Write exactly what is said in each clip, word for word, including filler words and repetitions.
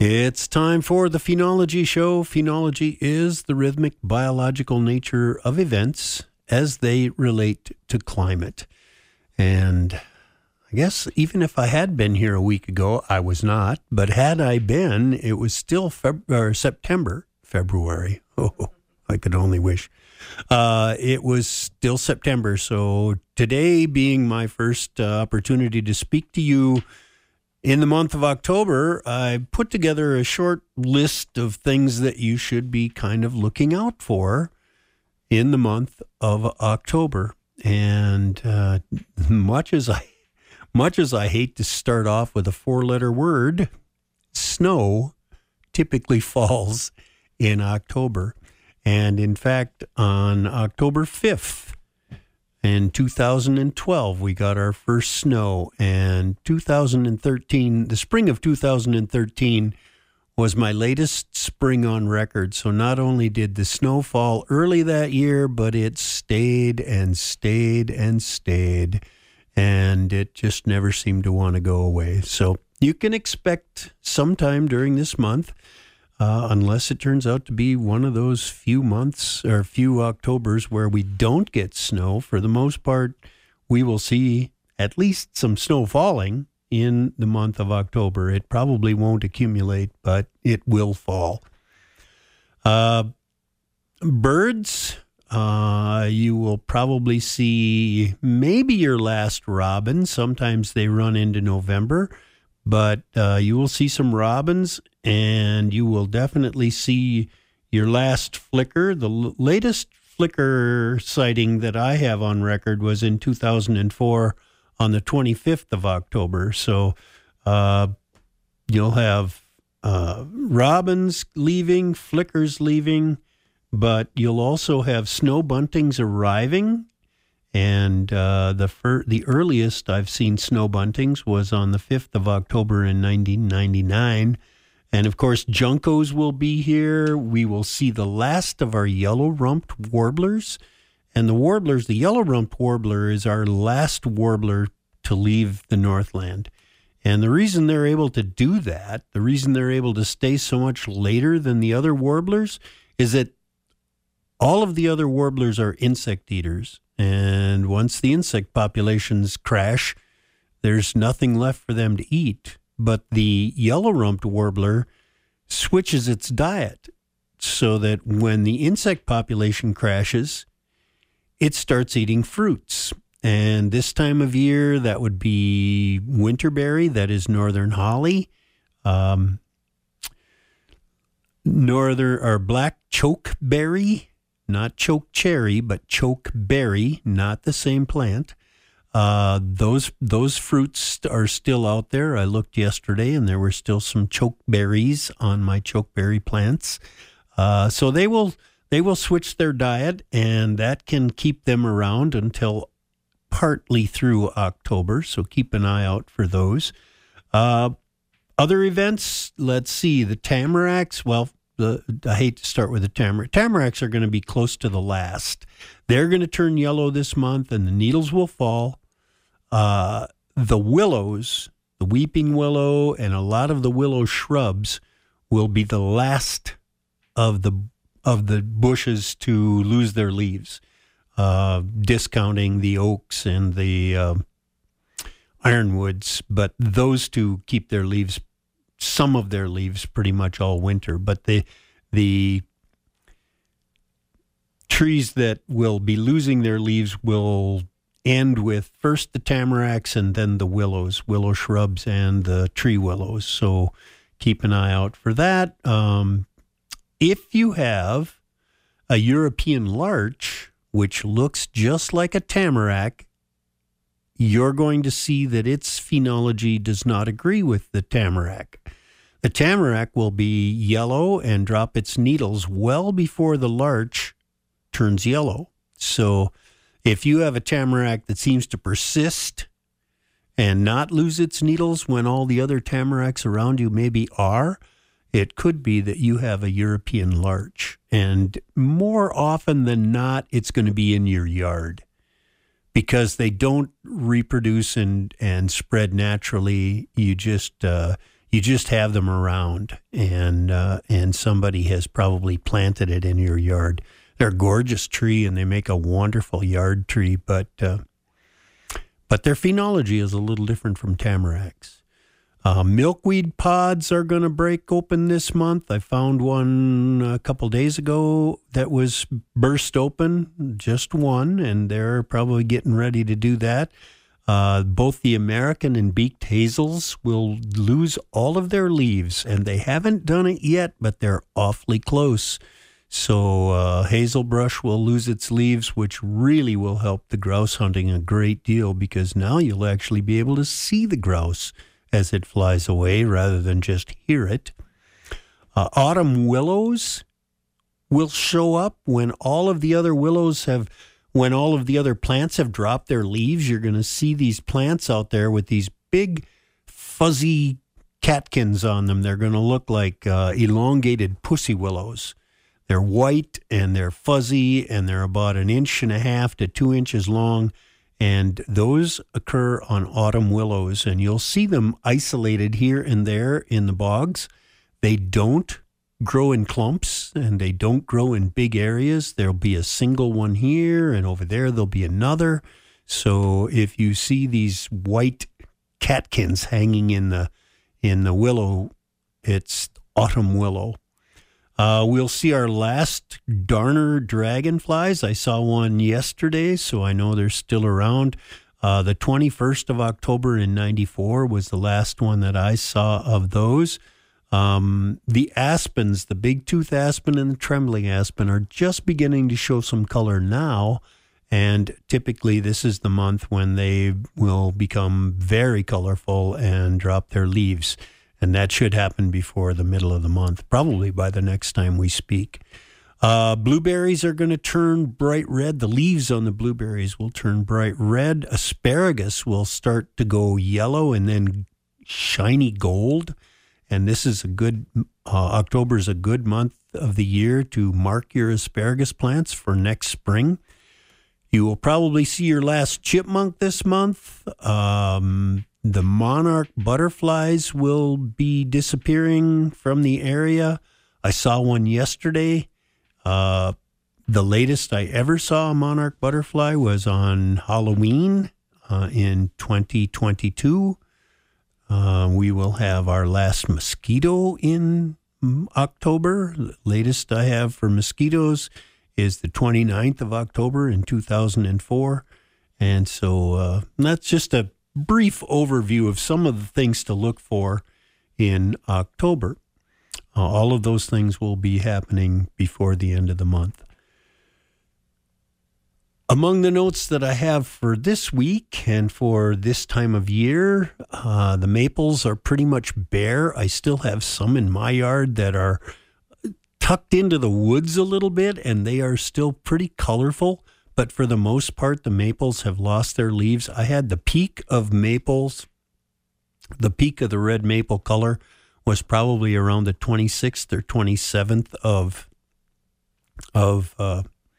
It's time for the Phenology Show. Phenology is the rhythmic biological nature of events as they relate to climate. And I guess even if I had been here a week ago, I was not. But had I been, it was still Feb- or September, February. Oh, I could only wish. Uh, it was still September. So today being my first uh, opportunity to speak to you in the month of October, I put together a short list of things that you should be kind of looking out for in the month of October. And uh, much as I, much as I hate to start off with a four-letter word, snow typically falls in October. And in fact, on October fifth, in two thousand twelve, we got our first snow, and two thousand thirteen, the spring of two thousand thirteen was my latest spring on record. So not only did the snow fall early that year, but it stayed and stayed and stayed, and it just never seemed to want to go away. So you can expect sometime during this month, Uh, unless it turns out to be one of those few months or few Octobers where we don't get snow. For the most part, we will see at least some snow falling in the month of October. It probably won't accumulate, but it will fall. Uh, birds, uh, you will probably see maybe your last robin. Sometimes they run into November. But uh, you will see some robins, and you will definitely see your last flicker. The l- latest flicker sighting that I have on record was in two thousand four on the twenty-fifth of October. So uh, you'll have uh, robins leaving, flickers leaving, but you'll also have snow buntings arriving. And uh, the fir- the earliest I've seen snow buntings was on the fifth of October in nineteen ninety-nine. And, of course, juncos will be here. We will see the last of our yellow-rumped warblers. And the warblers, the yellow-rumped warbler is our last warbler to leave the Northland. And the reason they're able to do that, the reason they're able to stay so much later than the other warblers, is that all of the other warblers are insect eaters. And once the insect populations crash, there's nothing left for them to eat. But the yellow-rumped warbler switches its diet so that when the insect population crashes, it starts eating fruits. And this time of year, that would be winterberry, that is northern holly, um, northern or black chokeberry. Not choke cherry, but chokeberry, not the same plant. Uh, those those fruits are still out there. I looked yesterday, and there were still some chokeberries on my chokeberry plants. Uh, so they will they will switch their diet, and that can keep them around until partly through October. So keep an eye out for those. Uh, other events, let's see, the tamaracks. Well, The, I hate to start with the tamarack. Tamaracks are going to be close to the last. They're going to turn yellow this month, and the needles will fall. Uh, the willows, the weeping willow, and a lot of the willow shrubs will be the last of the of the bushes to lose their leaves, uh, discounting the oaks and the uh, ironwoods. But those two keep their leaves, some of their leaves, pretty much all winter. But the the trees that will be losing their leaves will end with first the tamaracks and then the willows, willow shrubs and the tree willows. So keep an eye out for that. Um, if you have a European larch, which looks just like a tamarack, you're going to see that its phenology does not agree with the tamarack. The tamarack will be yellow and drop its needles well before the larch turns yellow. So if you have a tamarack that seems to persist and not lose its needles when all the other tamaracks around you maybe are, it could be that you have a European larch. And more often than not, it's going to be in your yard, because they don't reproduce and, and spread naturally. You just uh, You just have them around, and uh, and somebody has probably planted it in your yard. They're a gorgeous tree, and they make a wonderful yard tree, but uh, but their phenology is a little different from tamaracks. Uh, milkweed pods are going to break open this month. I found one a couple days ago that was burst open, just one, and they're probably getting ready to do that. Uh, both the American and beaked hazels will lose all of their leaves, and they haven't done it yet, but they're awfully close. So uh, hazelbrush will lose its leaves, which really will help the grouse hunting a great deal, because now you'll actually be able to see the grouse as it flies away rather than just hear it. Uh, autumn willows will show up when all of the other willows have, when all of the other plants have dropped their leaves. You're going to see these plants out there with these big fuzzy catkins on them. They're going to look like uh, elongated pussy willows. They're white and they're fuzzy and they're about an inch and a half to two inches long. And those occur on autumn willows, and you'll see them isolated here and there in the bogs. They don't grow in clumps, and they don't grow in big areas. There'll be a single one here, and over there there'll be another. So if you see these white catkins hanging in the in the willow, it's autumn willow. Uh, we'll see our last darner dragonflies. I saw one yesterday, so I know they're still around. Uh, the twenty-first of October in ninety-four was the last one that I saw of those. Um, the aspens, the big tooth aspen and the trembling aspen, are just beginning to show some color now. And typically this is the month when they will become very colorful and drop their leaves. And that should happen before the middle of the month, probably by the next time we speak. Uh, blueberries are going to turn bright red. The leaves on the blueberries will turn bright red. Asparagus will start to go yellow and then shiny gold. And this is a good, uh, October is a good month of the year to mark your asparagus plants for next spring. You will probably see your last chipmunk this month. Um... The monarch butterflies will be disappearing from the area. I saw one yesterday. Uh, the latest I ever saw a monarch butterfly was on Halloween uh, in twenty twenty-two. Uh, we will have our last mosquito in October. The latest I have for mosquitoes is the twenty-ninth of October in two thousand four. And so uh, that's just a brief overview of some of the things to look for in October. Uh, all of those things will be happening before the end of the month. Among the notes that I have for this week and for this time of year, uh, the maples are pretty much bare. I still have some in my yard that are tucked into the woods a little bit, and they are still pretty colorful. But for the most part, the maples have lost their leaves. I had the peak of maples, the peak of the red maple color was probably around the twenty-sixth or twenty-seventh of, of uh,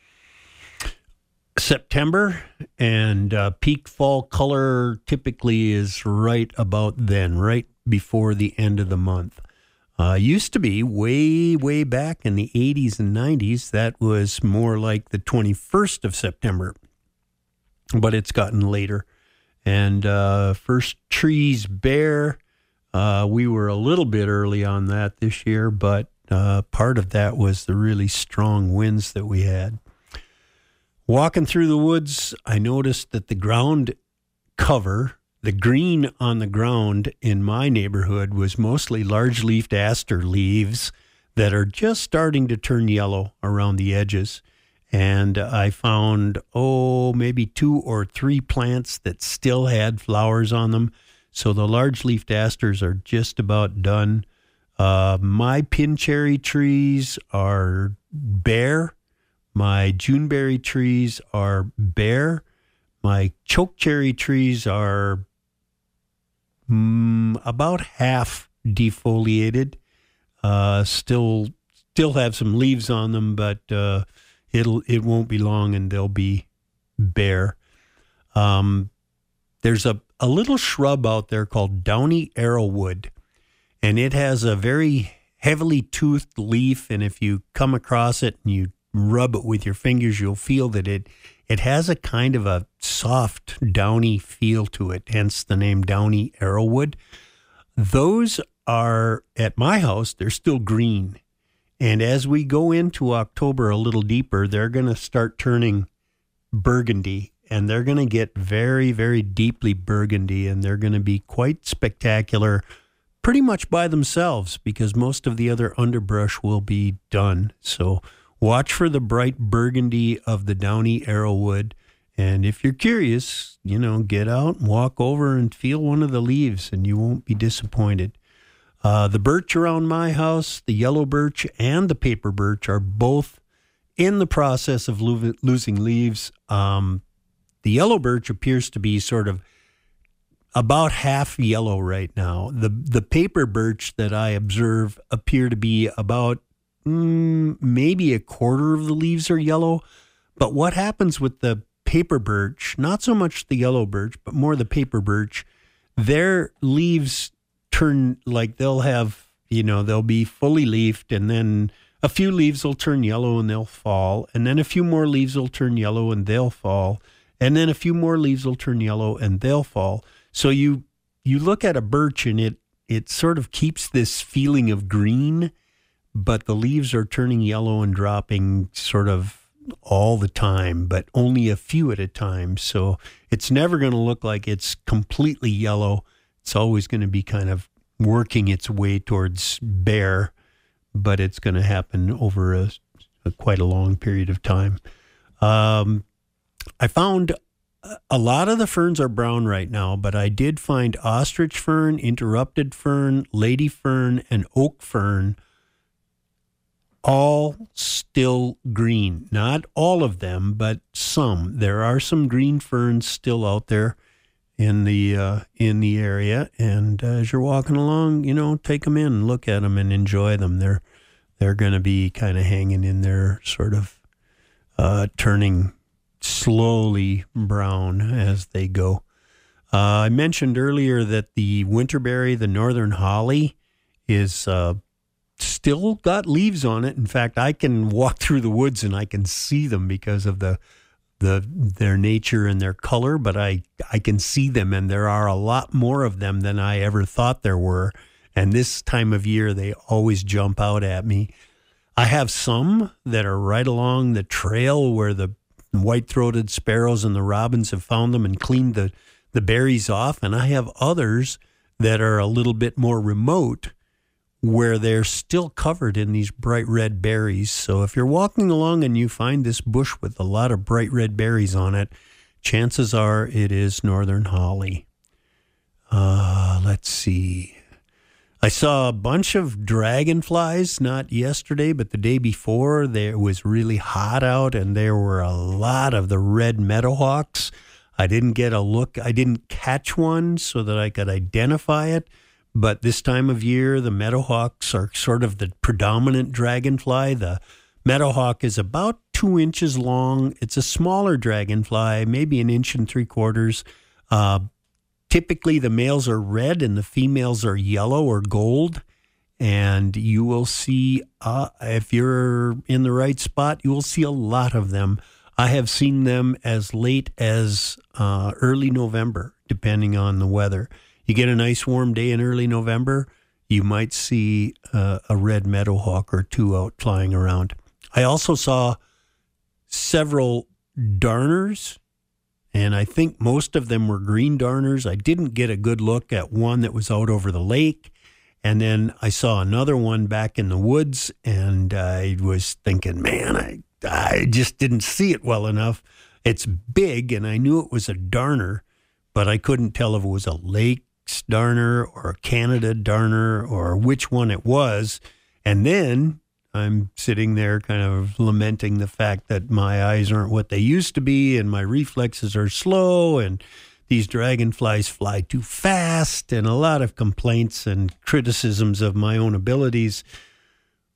September. And uh, peak fall color typically is right about then, right before the end of the month. Uh, used to be way, way back in the eighties and nineties. That was more like the twenty-first of September, but it's gotten later. And uh, first trees bare. Uh, we were a little bit early on that this year, but uh, part of that was the really strong winds that we had. Walking through the woods, I noticed that the ground cover, the green on the ground in my neighborhood, was mostly large-leafed aster leaves that are just starting to turn yellow around the edges. And I found, oh, maybe two or three plants that still had flowers on them. So the large-leafed asters are just about done. Uh, my pin cherry trees are bare. My Juneberry trees are bare. My chokecherry trees are mm, about half defoliated. Uh, still, still have some leaves on them, but uh, it'll it won't be long, and they'll be bare. Um, there's a a little shrub out there called downy arrowwood, and it has a very heavily toothed leaf, and if you come across it and you rub it with your fingers, you'll feel that it it has a kind of a soft, downy feel to it, hence the name downy arrowwood. Those are, at my house, they're still green. And as we go into October a little deeper, they're going to start turning burgundy, and they're going to get very, very deeply burgundy, and they're going to be quite spectacular pretty much by themselves because most of the other underbrush will be done. So watch for the bright burgundy of the downy arrowwood. And if you're curious, you know, get out and walk over and feel one of the leaves, and you won't be disappointed. Uh, the birch around my house, the yellow birch and the paper birch, are both in the process of lo- losing leaves. Um, the yellow birch appears to be sort of about half yellow right now. The the paper birch that I observe appear to be about mm, maybe a quarter of the leaves are yellow. But what happens with the paper birch, not so much the yellow birch, but more the paper birch, their leaves turn, like they'll have, you know, they'll be fully leafed, and then a few leaves will turn yellow and they'll fall, and then a few more leaves will turn yellow and they'll fall, and then a few more leaves will turn yellow and they'll fall. So you you look at a birch and it it sort of keeps this feeling of green, but the leaves are turning yellow and dropping sort of all the time, but only a few at a time. So it's never going to look like it's completely yellow. It's always going to be kind of working its way towards bare, but it's going to happen over a, a quite a long period of time. Um, I found a lot of the ferns are brown right now, but I did find ostrich fern, interrupted fern, lady fern, and oak fern all still green. Not all of them, but some. There are some green ferns still out there in the uh, in the area, and uh, as you're walking along, you know, take them in, look at them, and enjoy them. They're they're going to be kind of hanging in there, sort of uh, turning slowly brown as they go. Uh, I mentioned earlier that the winterberry, the northern holly, is uh, still got leaves on it. In fact, I can walk through the woods and I can see them because of the the their nature and their color, but I, I can see them, and there are a lot more of them than I ever thought there were. And this time of year, they always jump out at me. I have some that are right along the trail where the white-throated sparrows and the robins have found them and cleaned the, the berries off. And I have others that are a little bit more remote where they're still covered in these bright red berries. So if you're walking along and you find this bush with a lot of bright red berries on it, chances are it is northern holly. Uh, let's see. I saw a bunch of dragonflies, not yesterday, but the day before. There was really hot out, and there were a lot of the red meadowhawks. I didn't get a look. I didn't catch one so that I could identify it. But this time of year, the meadowhawks are sort of the predominant dragonfly. The meadowhawk is about two inches long. It's a smaller dragonfly, maybe an inch and three quarters. Uh, typically, the males are red and the females are yellow or gold. And you will see, uh, if you're in the right spot, you will see a lot of them. I have seen them as late as uh, early November, depending on the weather. You get a nice warm day in early November, you might see uh, a red meadowhawk or two out flying around. I also saw several darners, and I think most of them were green darners. I didn't get a good look at one that was out over the lake, and then I saw another one back in the woods, and I was thinking, man, I, I just didn't see it well enough. It's big, and I knew it was a darner, but I couldn't tell if it was a lake darner or a Canada darner or which one it was. And then I'm sitting there kind of lamenting the fact that my eyes aren't what they used to be and my reflexes are slow and these dragonflies fly too fast, and a lot of complaints and criticisms of my own abilities.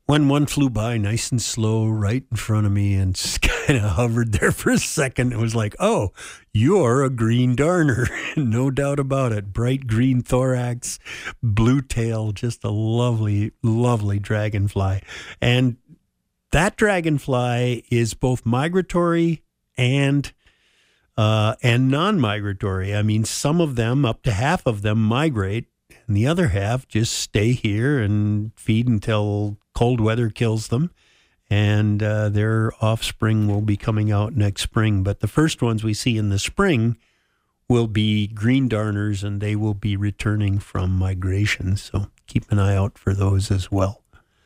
when one flew by nice and slow right in front of me and just kind of hovered there for a second, it was like, oh, you're a green darner. No doubt about it. Bright green thorax, blue tail, just a lovely, lovely dragonfly. And that dragonfly is both migratory and uh, and non-migratory. I mean, some of them, up to half of them, migrate, and the other half just stay here and feed until cold weather kills them, and uh, their offspring will be coming out next spring. But the first ones we see in the spring will be green darners, and they will be returning from migration. So keep an eye out for those as well.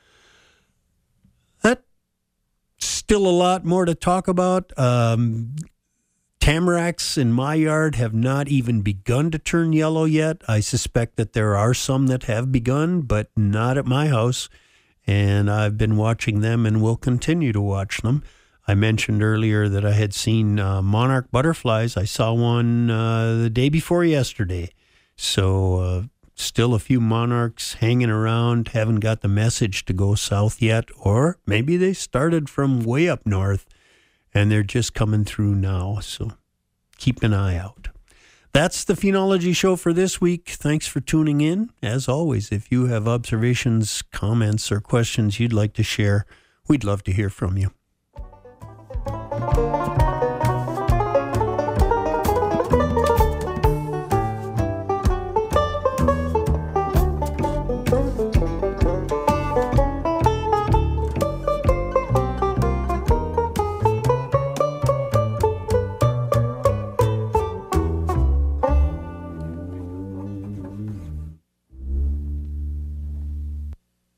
That's still a lot more to talk about. Um, tamaracks in my yard have not even begun to turn yellow yet. I suspect that there are some that have begun, but not at my house. And I've been watching them and will continue to watch them. I mentioned earlier that I had seen uh, monarch butterflies. I saw one uh, the day before yesterday. So uh, still a few monarchs hanging around, haven't got the message to go south yet. Or maybe they started from way up north and they're just coming through now. So keep an eye out. That's the Phenology Show for this week. Thanks for tuning in. As always, if you have observations, comments, or questions you'd like to share, we'd love to hear from you.